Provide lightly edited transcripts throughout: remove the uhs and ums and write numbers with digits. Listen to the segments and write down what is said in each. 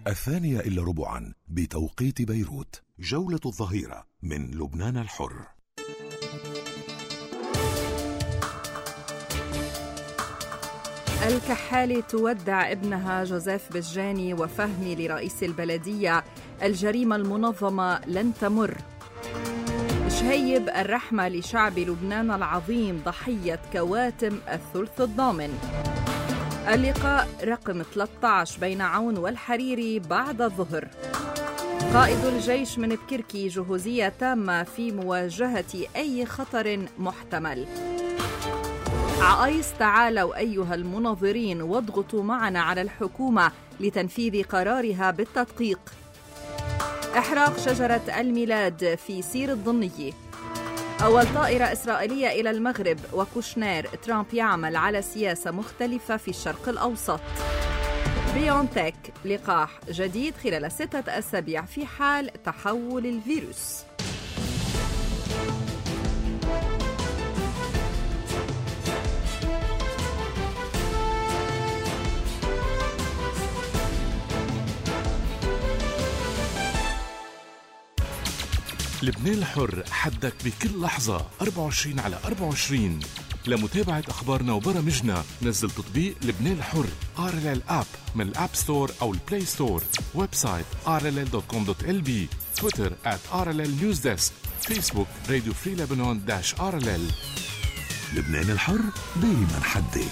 2:15 بتوقيت بيروت. جولة الظهيرة من لبنان الحر. الكحالي تودع ابنها جوزيف بجاني وفهمي لرئيس البلدية. الجريمة المنظمة لن تمر. شهيب الرحمة لشعب لبنان العظيم ضحية كواتم الثلث الضامن. اللقاء رقم 13 بين عون والحريري بعد الظهر. قائد الجيش من بكركي جهوزية تامة في مواجهة أي خطر محتمل. عايز تعالوا أيها المناظرين واضغطوا معنا على الحكومة لتنفيذ قرارها بالتدقيق. إحراق شجرة الميلاد في سير الضنية. أول طائرة إسرائيلية إلى المغرب وكوشنير. ترامب يعمل على سياسة مختلفة في الشرق الأوسط. بيونتك لقاح جديد خلال 6 أسابيع في حال تحول الفيروس. لبنان الحر، حدك بكل لحظة 24/24. لمتابعة أخبارنا وبرامجنا نزل تطبيق لبنان الحر RLL App من الأب ستور أو البلاي ستور. ويب سايت rll.com.lb. تويتر @RLL Newsdesk. فيسبوك راديو فري لبنان -RLL. لبنان الحر دايما حدي.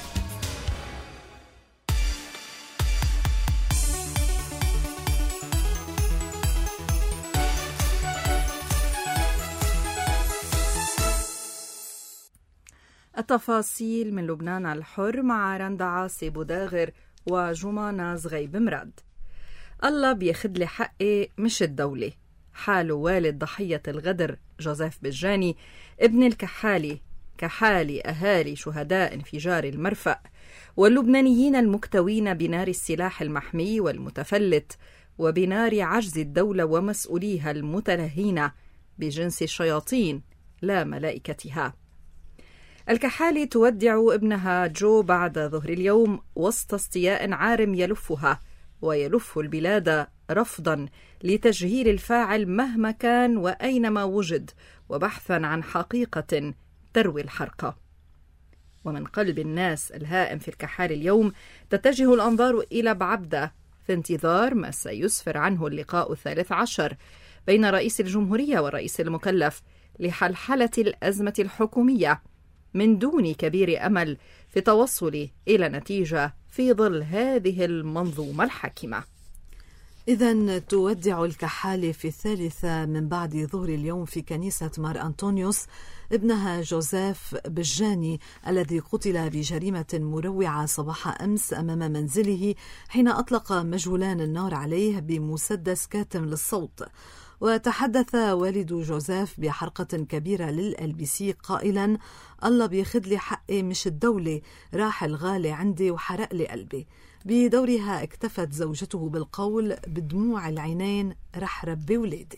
التفاصيل من لبنان الحر مع رندا عاصي بوداغر وجمانة زغيب مراد. الله بياخدلي حقي مش الدولة. حاله والد ضحية الغدر جوزيف بجاني ابن الكحالي، كحالي أهالي شهداء انفجار المرفأ واللبنانيين المكتوين بنار السلاح المحمي والمتفلت وبنار عجز الدولة ومسؤوليها المتلهين بجنس الشياطين لا ملائكتها. الكحالي تودع ابنها جو بعد ظهر اليوم وسط استياء عارم يلفها ويلف البلاد رفضا لتجهيل الفاعل مهما كان وأينما وجد وبحثا عن حقيقة تروي الحرقة. ومن قلب الناس الهائم في الكحالي اليوم تتجه الأنظار إلى بعبدة في انتظار ما سيسفر عنه اللقاء 13 بين رئيس الجمهورية والرئيس المكلف لحلحلة الأزمة الحكومية من دون كبير أمل في توصل إلى نتيجة في ظل هذه المنظومة الحاكمة. إذن تودع الكحالي في 3 من بعد ظهر اليوم في كنيسة مار أنطونيوس ابنها جوزيف بجاني الذي قتل بجريمة مروعة صباح أمس أمام منزله حين أطلق مجهولان النار عليه بمسدس كاتم للصوت. وتحدث والد جوزيف بحرقة كبيرة للLBC قائلا: الله بياخدلي حقي مش الدولة، راح الغالي عندي وحرق لي قلبي. بدورها اكتفت زوجته بالقول بدموع العينين: رح ربي ولادي.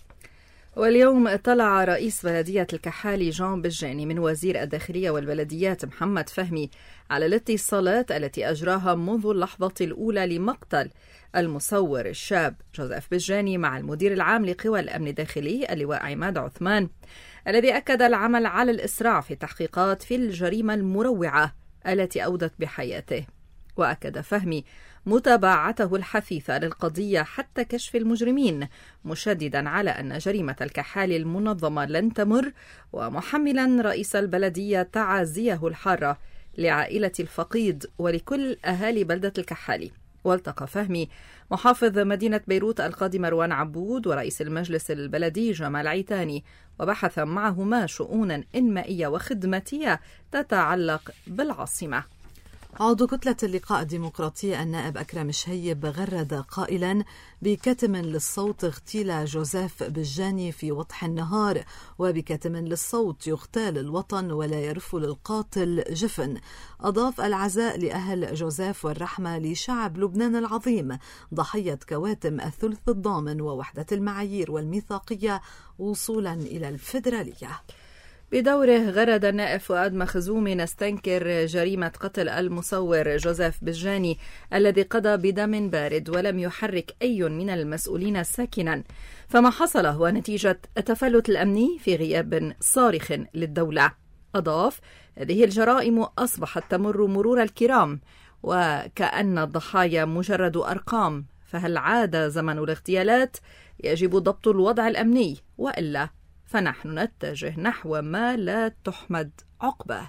واليوم طلع رئيس بلدية الكحالي جون بجاني من وزير الداخلية والبلديات محمد فهمي على الاتصالات التي أجراها منذ اللحظة الأولى لمقتل المصور الشاب جوزيف بجاني مع المدير العام لقوى الأمن الداخلي اللواء عماد عثمان، الذي أكد العمل على الإسراع في التحقيقات في الجريمة المروعة التي أودت بحياته. وأكد فهمي متابعته الحثيثة للقضية حتى كشف المجرمين، مشددا على أن جريمة الكحالي المنظمة لن تمر، ومحملا رئيس البلدية تعازيه الحارة لعائلة الفقيد ولكل أهالي بلدة الكحالي. والتقى فهمي محافظ مدينة بيروت القاضي مروان عبود ورئيس المجلس البلدي جمال عيتاني، وبحث معهما شؤونا إنمائية وخدماتية تتعلق بالعاصمة. عضو كتلة اللقاء الديمقراطية النائب أكرم شهيب غرد قائلا: بكتم للصوت اغتيل جوزيف بجاني في وضح النهار، وبكتم للصوت يغتال الوطن ولا يرف للقاتل جفن. أضاف: العزاء لأهل جوزيف والرحمة لشعب لبنان العظيم ضحية كواتم الثلث الضامن ووحدة المعايير والميثاقية وصولا إلى الفيدرالية. بدوره غرد النائب فؤاد مخزومي نستنكر جريمة قتل المصور جوزيف بجاني الذي قضى بدم بارد ولم يحرك أي من المسؤولين ساكنا، فما حصل هو نتيجة التفلت الأمني في غياب صارخ للدولة. أضاف: هذه الجرائم أصبحت تمر مرور الكرام وكأن الضحايا مجرد أرقام، فهل عاد زمن الاغتيالات؟ يجب ضبط الوضع الأمني، وإلا فنحن نتجه نحو ما لا تحمد عقباه.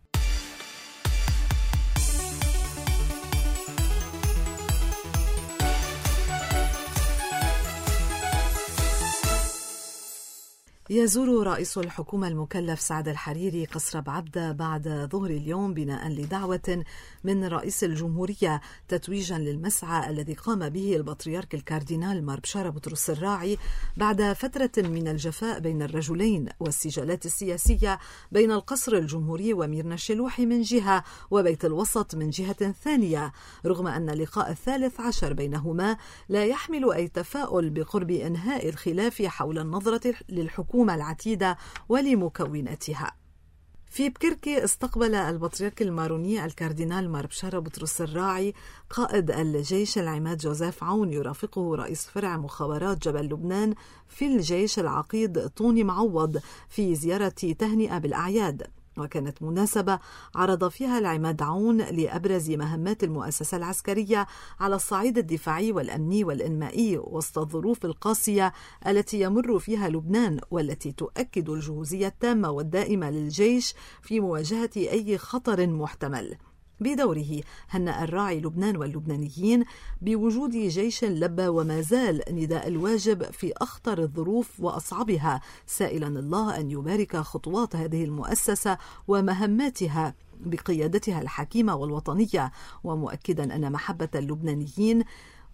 يزور رئيس الحكومة المكلف سعد الحريري قصر بعبدة بعد ظهر اليوم بناء لدعوة من رئيس الجمهورية تتويجا للمسعى الذي قام به البطريرك الكاردينال مار بشارة بطرس الراعي بعد فترة من الجفاء بين الرجلين والسجالات السياسية بين القصر الجمهوري وميرنا الشلوحي من جهة وبيت الوسط من جهة ثانية، رغم أن اللقاء 13 بينهما لا يحمل أي تفاؤل بقرب إنهاء الخلاف حول النظرة للحكومة العتيدة ولمكوناتها. في بكركي استقبل البطريرك الماروني الكاردينال مار بشارة بطرس الراعي قائد الجيش العماد جوزيف عون يرافقه رئيس فرع مخابرات جبل لبنان في الجيش العقيد طوني معوض في زيارة تهنئة بالأعياد، وكانت مناسبة عرض فيها العماد عون لأبرز مهمات المؤسسة العسكرية على الصعيد الدفاعي والأمني والإنمائي وسط الظروف القاسية التي يمر فيها لبنان، والتي تؤكد الجهوزية التامة والدائمة للجيش في مواجهة أي خطر محتمل. بدوره هنأ الراعي لبنان واللبنانيين بوجود جيش لبى وما زال نداء الواجب في أخطر الظروف وأصعبها، سائلا الله أن يبارك خطوات هذه المؤسسة ومهماتها بقيادتها الحكيمة والوطنية، ومؤكدا أن محبة اللبنانيين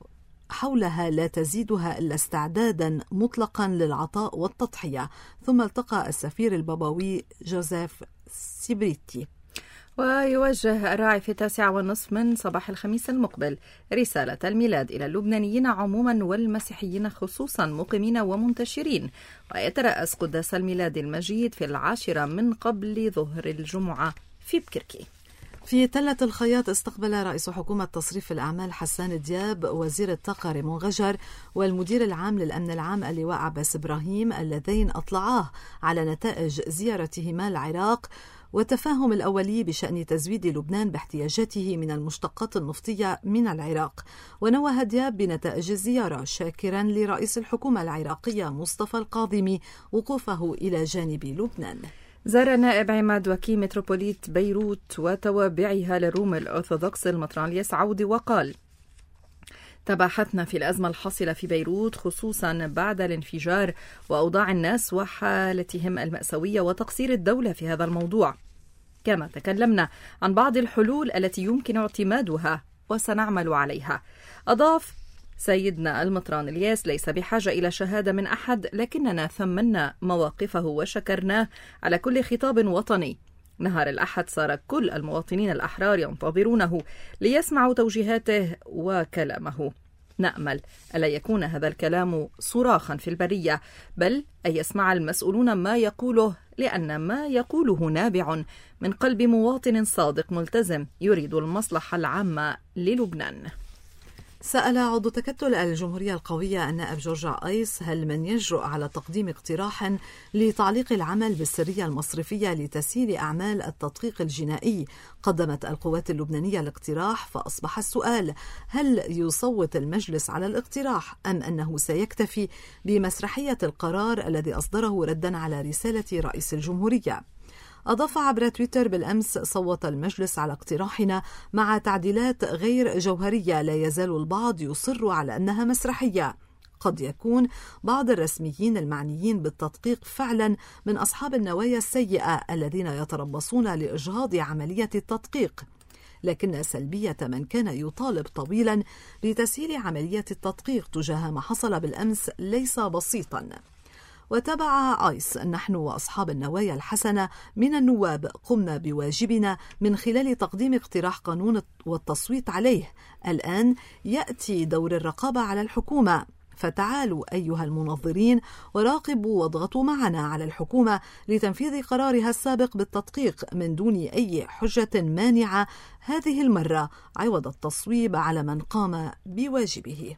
حولها لا تزيدها إلا استعدادا مطلقا للعطاء والتضحية. ثم التقى السفير البابوي جوزيف سيبريتي. ويوجه الراعي في 9:30 من صباح الخميس المقبل رسالة الميلاد إلى اللبنانيين عموما والمسيحيين خصوصا مقيمين ومنتشرين، ويترأس قداس الميلاد المجيد في 10 من قبل ظهر الجمعة في بكركي. في تلة الخياط استقبل رئيس حكومة تصريف الأعمال حسان دياب وزير الطاقة ريمون غجر والمدير العام للأمن العام اللواء عباس إبراهيم، اللذين أطلعاه على نتائج زيارتهما العراق والتفاهم الأولي بشأن تزويد لبنان باحتياجاته من المشتقات النفطية من العراق. ونوه دياب بنتائج الزيارة شاكرا لرئيس الحكومة العراقية مصطفى القاضمي وقوفه إلى جانب لبنان. زار النائب عماد وكيل متروبوليت بيروت وتوابعها للروم الأرثوذكس المطرانليس عودي وقال: تباحثنا في الأزمة الحاصلة في بيروت خصوصا بعد الانفجار وأوضاع الناس وحالتهم المأساوية وتقصير الدولة في هذا الموضوع، كما تكلمنا عن بعض الحلول التي يمكن اعتمادها وسنعمل عليها. أضاف سيدنا المطرانليس: ليس بحاجة إلى شهادة من أحد، لكننا ثمنا مواقفه وشكرناه على كل خطاب وطني. نهار الأحد صار كل المواطنين الأحرار ينتظرونه ليسمعوا توجيهاته وكلامه. نأمل ألا يكون هذا الكلام صراخا في البرية، بل أن يسمع المسؤولون ما يقوله، لأن ما يقوله نابع من قلب مواطن صادق ملتزم يريد المصلحة العامة للبنان. سأل عضو تكتل الجمهورية القوية النائب جورج أيس: هل من يجرؤ على تقديم اقتراح لتعليق العمل بالسرية المصرفية لتسهيل أعمال التدقيق الجنائي؟ قدمت القوات اللبنانية الاقتراح، فأصبح السؤال: هل يصوت المجلس على الاقتراح أم أنه سيكتفي بمسرحية القرار الذي أصدره ردا على رسالة رئيس الجمهورية؟ أضاف عبر تويتر: بالأمس صوت المجلس على اقتراحنا مع تعديلات غير جوهرية، لا يزال البعض يصر على أنها مسرحية. قد يكون بعض الرسميين المعنيين بالتدقيق فعلا من أصحاب النوايا السيئة الذين يتربصون لإجهاض عملية التدقيق، لكن سلبية من كان يطالب طويلا لتسهيل عملية التدقيق تجاه ما حصل بالأمس ليس بسيطا. وتابع آيس: نحن وأصحاب النوايا الحسنة من النواب قمنا بواجبنا من خلال تقديم اقتراح قانون والتصويت عليه. الآن يأتي دور الرقابة على الحكومة، فتعالوا أيها المنظرين وراقبوا واضغطوا معنا على الحكومة لتنفيذ قرارها السابق بالتدقيق من دون أي حجة مانعة هذه المرة، عوض التصويب على من قام بواجبه.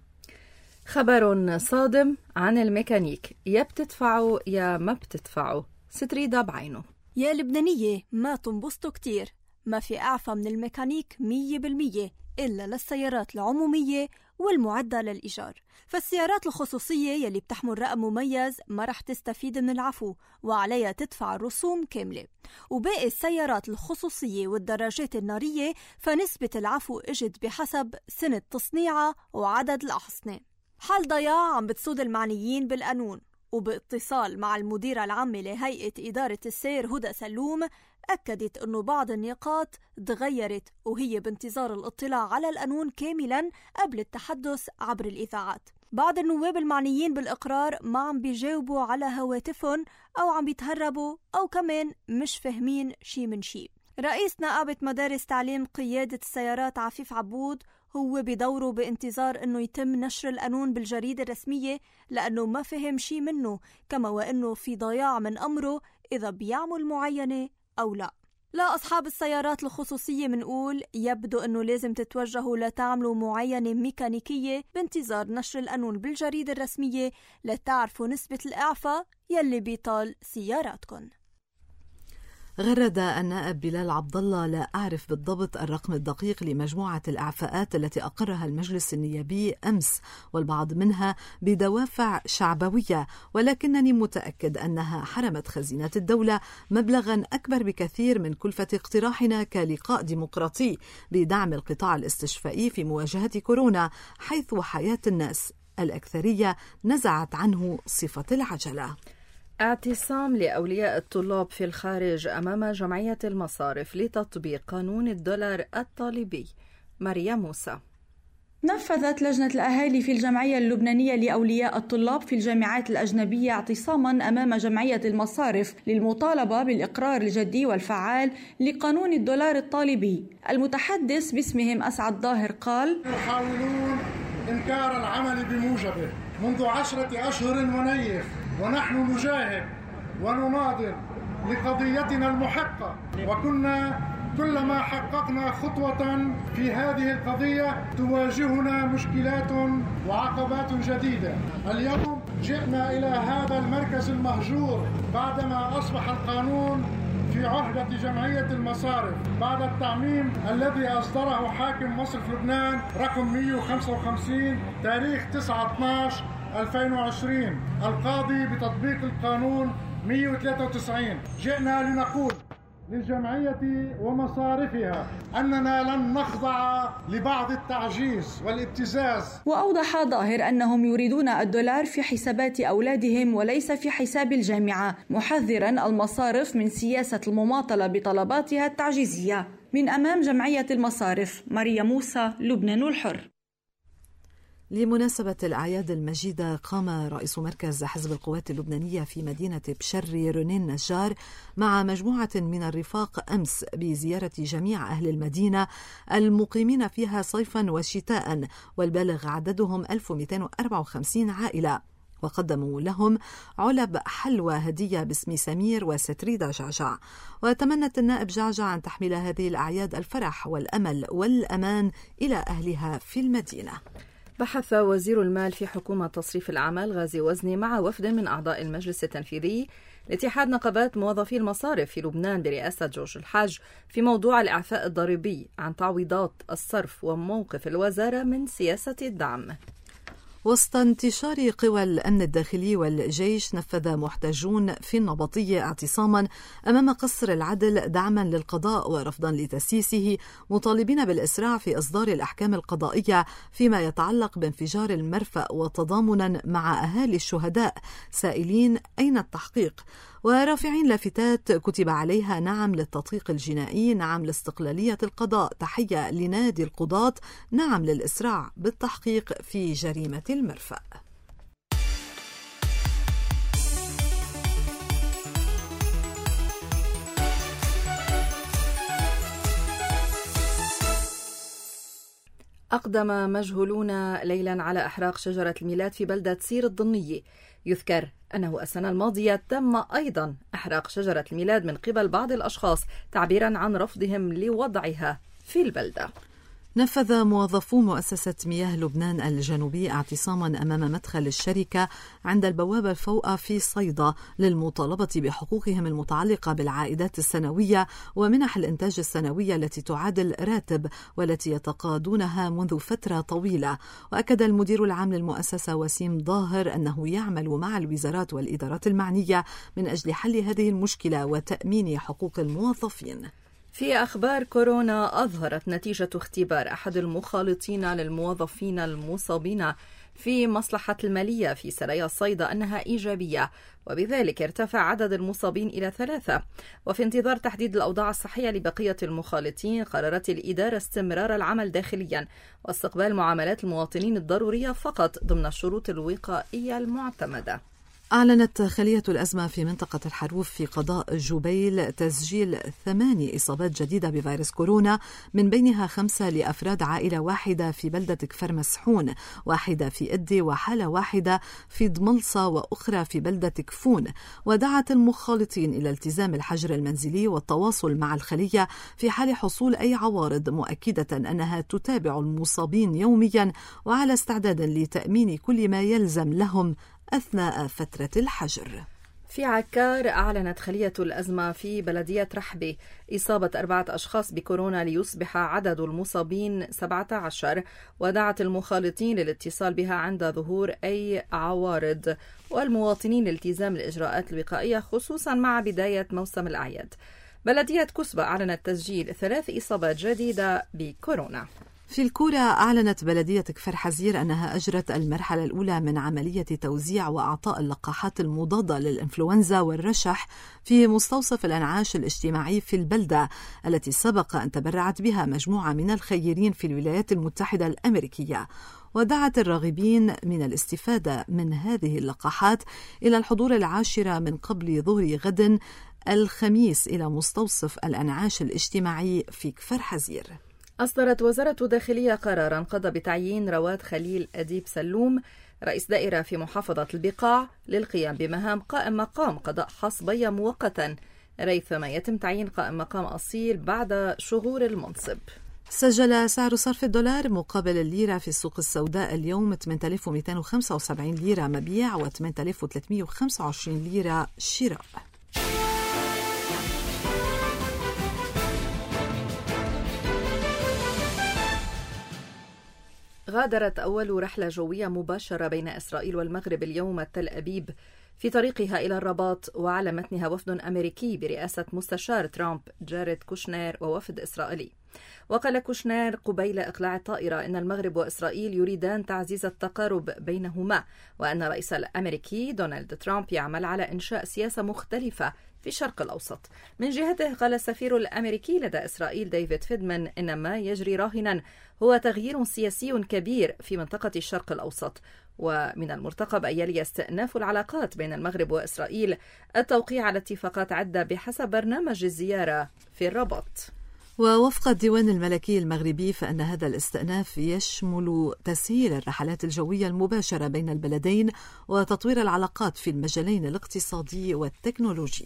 خبر صادم عن الميكانيك، يا بتدفعوا يا ما بتدفعوا. ستريدا بعينه. يا لبنانية ما تنبسطوا كتير، ما في أعفى من الميكانيك 100% إلا للسيارات العمومية والمعدة للإيجار. فالسيارات الخصوصية يلي بتحمل رقم مميز ما رح تستفيد من العفو وعليها تدفع الرسوم كاملة، وباقي السيارات الخصوصية والدراجات النارية فنسبة العفو اجت بحسب سنة تصنيعها وعدد الأحصنة. حال ضياع عم بتسود المعنيين بالقانون، وباتصال مع المديرة العامة لهيئة إدارة السير هدى سلوم أكدت أنه بعض النقاط تغيرت وهي بانتظار الاطلاع على القانون كاملا قبل التحدث عبر الإذاعات. بعض النواب المعنيين بالإقرار ما عم بيجاوبوا على هواتفهم أو عم بيتهربوا أو كمان مش فاهمين شي من شي. رئيس نقابة مدارس تعليم قيادة السيارات عفيف عبود هو بدوره بانتظار أنه يتم نشر القانون بالجريدة الرسمية لأنه ما فهم شي منه، كما وأنه في ضياع من أمره إذا بيعمل معينة أو لا. لا أصحاب السيارات الخصوصية منقول يبدو أنه لازم تتوجهوا لتعملوا معينة ميكانيكية بانتظار نشر القانون بالجريدة الرسمية لتعرفوا نسبة الإعفاء يلي بيطال سياراتكم. غرد النائب بلال عبد الله: لا أعرف بالضبط الرقم الدقيق لمجموعة الإعفاءات التي أقرها المجلس النيابي أمس، والبعض منها بدوافع شعبوية، ولكنني متأكد أنها حرمت خزينة الدولة مبلغا أكبر بكثير من كلفة اقتراحنا كلقاء ديمقراطي بدعم القطاع الاستشفائي في مواجهة كورونا، حيث حياة الناس الأكثرية نزعت عنه صفة العجلة. اعتصام لأولياء الطلاب في الخارج أمام جمعية المصارف لتطبيق قانون الدولار الطالبي. مريم موسى. نفذت لجنة الأهالي في الجمعية اللبنانية لأولياء الطلاب في الجامعات الأجنبية اعتصاما أمام جمعية المصارف للمطالبة بالإقرار الجدي والفعال لقانون الدولار الطالبي. المتحدث باسمهم أسعد ظاهر قال: يحاولون إنكار العمل بموجبه منذ 10 أشهر ونيف، ونحن نجاهد ونناضل لقضيتنا المحقة، وكنا كلما حققنا خطوة في هذه القضية تواجهنا مشكلات وعقبات جديدة. اليوم جئنا إلى هذا المركز المهجور بعدما أصبح القانون في عهدة جمعية المصارف بعد التعميم الذي أصدره حاكم مصرف لبنان رقم 155 تاريخ 9/12/2020 القاضي بتطبيق القانون 193. جئنا لنقول للجمعية ومصارفها أننا لن نخضع لبعض التعجيز والابتزاز. وأوضح ظاهر أنهم يريدون الدولار في حسابات أولادهم وليس في حساب الجامعة، محذرا المصارف من سياسة المماطلة بطلباتها التعجيزية. من أمام جمعية المصارف، مريم موسى، لبنان الحر. لمناسبة الأعياد المجيدة قام رئيس مركز حزب القوات اللبنانية في مدينة بشري رنين نجار مع مجموعة من الرفاق أمس بزيارة جميع أهل المدينة المقيمين فيها صيفا وشتاء، والبالغ عددهم 1254 عائلة، وقدموا لهم علب حلوى هدية باسم سمير وستريدا جعجع. وتمنت النائب جعجع أن تحمل هذه الأعياد الفرح والأمل والأمان إلى أهلها في المدينة. بحث وزير المال في حكومة تصريف الأعمال غازي وزني مع وفد من أعضاء المجلس التنفيذي لاتحاد نقابات موظفي المصارف في لبنان برئاسة جورج الحاج في موضوع الإعفاء الضريبي عن تعويضات الصرف وموقف الوزارة من سياسة الدعم. وسط انتشار قوى الأمن الداخلي والجيش، نفذ محتجون في النبطية اعتصاما أمام قصر العدل دعما للقضاء ورفضا لتسييسه، مطالبين بالإسراع في إصدار الأحكام القضائية فيما يتعلق بانفجار المرفأ وتضامنا مع أهالي الشهداء، سائلين أين التحقيق، ورافعين لافتات كتب عليها نعم للتدقيق الجنائي، نعم لاستقلالية القضاء، تحية لنادي القضاة، نعم للإسراع بالتحقيق في جريمة المرفأ. أقدم مجهولون ليلا على إحراق شجرة الميلاد في بلدة سير الضنية. يذكر أنه السنة الماضية تم أيضا إحراق شجرة الميلاد من قبل بعض الأشخاص تعبيرا عن رفضهم لوضعها في البلدة. نفذ موظفو مؤسسة مياه لبنان الجنوبي اعتصاما أمام مدخل الشركة عند البوابة الفوقة في صيدا للمطالبة بحقوقهم المتعلقة بالعائدات السنوية ومنح الإنتاج السنوية التي تعادل راتب والتي يتقاضونها منذ فترة طويلة. وأكد المدير العام للمؤسسة وسيم ظاهر أنه يعمل مع الوزارات والإدارات المعنية من أجل حل هذه المشكلة وتأمين حقوق الموظفين. في أخبار كورونا، أظهرت نتيجة اختبار أحد المخالطين للموظفين المصابين في مصلحة المالية في سرايا صيدا أنها إيجابية، وبذلك ارتفع عدد المصابين إلى 3. وفي انتظار تحديد الأوضاع الصحية لبقية المخالطين، قررت الإدارة استمرار العمل داخليا واستقبال معاملات المواطنين الضرورية فقط ضمن الشروط الوقائية المعتمدة. أعلنت خلية الأزمة في منطقة الحروف في قضاء جبيل تسجيل 8 إصابات جديدة بفيروس كورونا، من بينها 5 لأفراد عائلة واحدة في بلدة كفر مسحون، 1 في إدي، وحالة واحدة في ضملصة، وأخرى في بلدة كفون. ودعت المخالطين إلى التزام الحجر المنزلي والتواصل مع الخلية في حال حصول أي عوارض، مؤكدة أنها تتابع المصابين يوميا وعلى استعداد لتأمين كل ما يلزم لهم أثناء فترة الحجر. في عكار، أعلنت خلية الأزمة في بلدية رحبة إصابة 4 أشخاص بكورونا ليصبح عدد المصابين 17، ودعت المخالطين للاتصال بها عند ظهور أي عوارض والمواطنين لالتزام الإجراءات الوقائية خصوصا مع بداية موسم الأعياد. بلدية كسبة أعلنت تسجيل 3 إصابات جديدة بكورونا. في الكورة، أعلنت بلدية كفر حزير أنها أجرت المرحلة الأولى من عملية توزيع وإعطاء اللقاحات المضادة للإنفلونزا والرشح في مستوصف الأنعاش الاجتماعي في البلدة التي سبق أن تبرعت بها مجموعة من الخيرين في الولايات المتحدة الأمريكية. ودعت الراغبين من الاستفادة من هذه اللقاحات إلى الحضور 10 من قبل ظهر غد الخميس إلى مستوصف الأنعاش الاجتماعي في كفر حزير. أصدرت وزارة الداخلية قراراً قضى بتعيين رواد خليل أديب سلوم رئيس دائرة في محافظة البقاع للقيام بمهام قائم مقام قضاء حصبية مؤقتاً، ريثما يتم تعيين قائم مقام أصيل بعد شهور المنصب. سجل سعر صرف الدولار مقابل الليرة في السوق السوداء اليوم 8275 ليرة مبيع و 8325 ليرة شراء. غادرت أول رحلة جوية مباشرة بين إسرائيل والمغرب اليوم تل أبيب في طريقها إلى الرباط، وعلى متنها وفد أمريكي برئاسة مستشار ترامب جاريد كوشنير ووفد إسرائيلي. وقال كوشنير قبيل إقلاع الطائرة إن المغرب وإسرائيل يريدان تعزيز التقارب بينهما، وأن الرئيس الأمريكي دونالد ترامب يعمل على إنشاء سياسة مختلفة في الشرق الأوسط. من جهته، قال السفير الأمريكي لدى إسرائيل ديفيد فيدمان إن ما يجري راهنا هو تغيير سياسي كبير في منطقة الشرق الأوسط، ومن المرتقب أن يلي استئناف العلاقات بين المغرب وإسرائيل التوقيع على اتفاقات عدة بحسب برنامج الزيارة في الرباط. ووفق الديوان الملكي المغربي، فإن هذا الاستئناف يشمل تسهيل الرحلات الجوية المباشرة بين البلدين وتطوير العلاقات في المجالين الاقتصادي والتكنولوجي.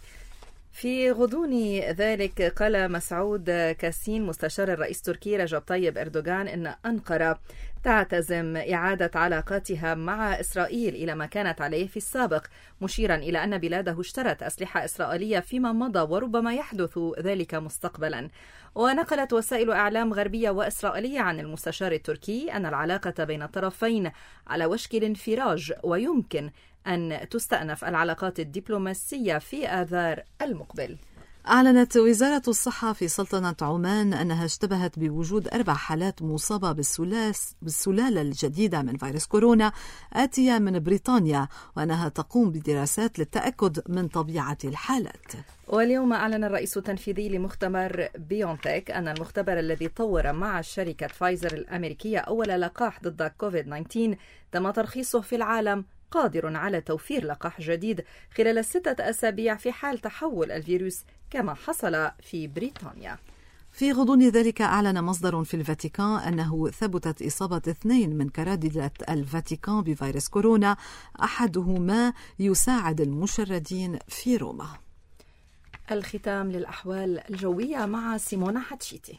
في غضون ذلك، قال مسعود كاسين مستشار الرئيس التركي رجب طيب أردوغان إن أنقرة تعتزم إعادة علاقاتها مع إسرائيل إلى ما كانت عليه في السابق، مشيرا إلى أن بلاده اشترت أسلحة إسرائيلية فيما مضى وربما يحدث ذلك مستقبلا. ونقلت وسائل إعلام غربية وإسرائيلية عن المستشار التركي أن العلاقة بين الطرفين على وشك الانفراج، ويمكن أن تستأنف العلاقات الدبلوماسية في آذار المقبل. أعلنت وزارة الصحة في سلطنة عمان أنها اشتبهت بوجود 4 حالات مصابة بالسلالة الجديدة من فيروس كورونا آتية من بريطانيا، وأنها تقوم بدراسات للتأكد من طبيعة الحالات. واليوم أعلن الرئيس التنفيذي لمختبر بيونتك أن المختبر الذي طور مع شركة فايزر الأمريكية أول لقاح ضد كوفيد-19 تم ترخيصه في العالم قادر على توفير لقاح جديد خلال 6 أسابيع في حال تحول الفيروس كما حصل في بريطانيا. في غضون ذلك أعلن مصدر في الفاتيكان أنه ثبتت إصابة 2 من كرادلة الفاتيكان بفيروس كورونا، أحدهما يساعد المشردين في روما. الختام للأحوال الجوية مع سيمونا حتشيتي.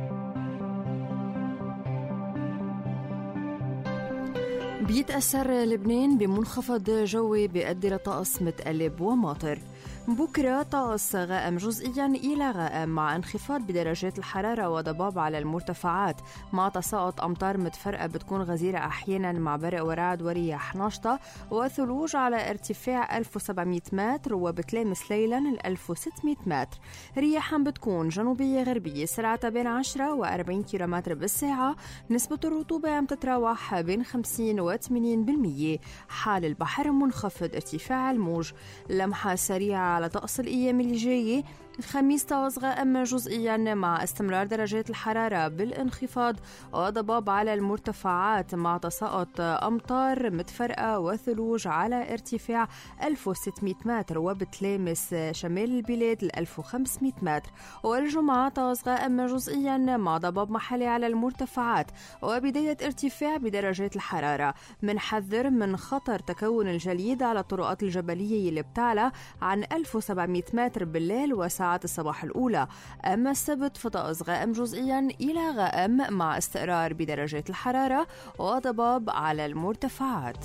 بيتأثر لبنان بمنخفض جوي بيؤدي لطقس متقلب وماطر. بكرة طقس غائم جزئيا إلى غائم مع انخفاض بدرجات الحرارة وضباب على المرتفعات مع تساقط أمطار متفرقة بتكون غزيرة أحيانا مع برق ورعد ورياح نشطة وثلوج على ارتفاع 1700 متر وبتلامس ليلا 1600 متر. رياحا بتكون جنوبية غربية سرعتها بين 10 و 40 كيلومتر بالساعة. نسبة الرطوبة عم تتراوح بين 50 و 80%. حال البحر منخفض ارتفاع الموج. لمحة سريعة على طقس الأيام اللي جاية. الخميس طقس غائم جزئيا مع استمرار درجات الحرارة بالانخفاض وضباب على المرتفعات مع تساقط أمطار متفرقة وثلوج على ارتفاع 1600 متر وبتلامس شمال البلاد 1500 متر. والجمعة طقس غائم جزئيا مع ضباب محلي على المرتفعات وبداية ارتفاع بدرجات الحرارة. منحذر من خطر تكون الجليد على الطرقات الجبلية اللي بتعلى عن 1700 متر بالليل وساعات الصباح الأولى. أما السبت فطقس غائم جزئيا إلى غائم مع استقرار بدرجات الحرارة وضباب على المرتفعات.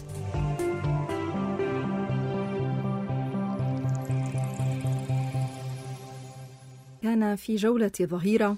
كان في جولة ظهيرة.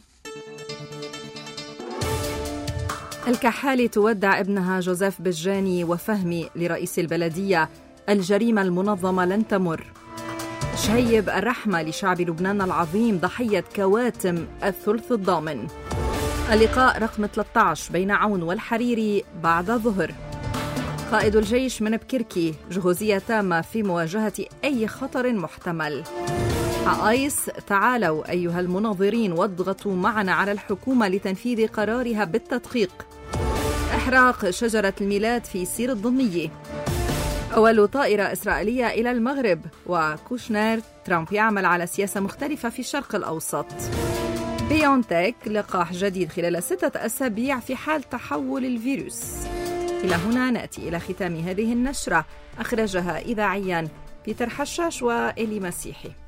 الكحالة تودع ابنها جوزيف بجاني وفهمي لرئيس البلدية. الجريمة المنظمة لن تمر. شهيب الرحمة لشعب لبنان العظيم ضحية كواتم الثلث الضامن. اللقاء رقم 13 بين عون والحريري بعد ظهر. قائد الجيش من بكركي جهوزية تامة في مواجهة أي خطر محتمل. عايس تعالوا أيها المناظرين واضغطوا معنا على الحكومة لتنفيذ قرارها بالتدقيق. إحراق شجرة الميلاد في سير الضمية. أول طائرة إسرائيلية إلى المغرب. وكوشنير ترامب يعمل على سياسة مختلفة في الشرق الأوسط. بيونتك لقاح جديد خلال 6 أسابيع في حال تحول الفيروس. إلى هنا نأتي إلى ختام هذه النشرة. أخرجها إذاعيا بيتر حشاش وإلي مسيحي.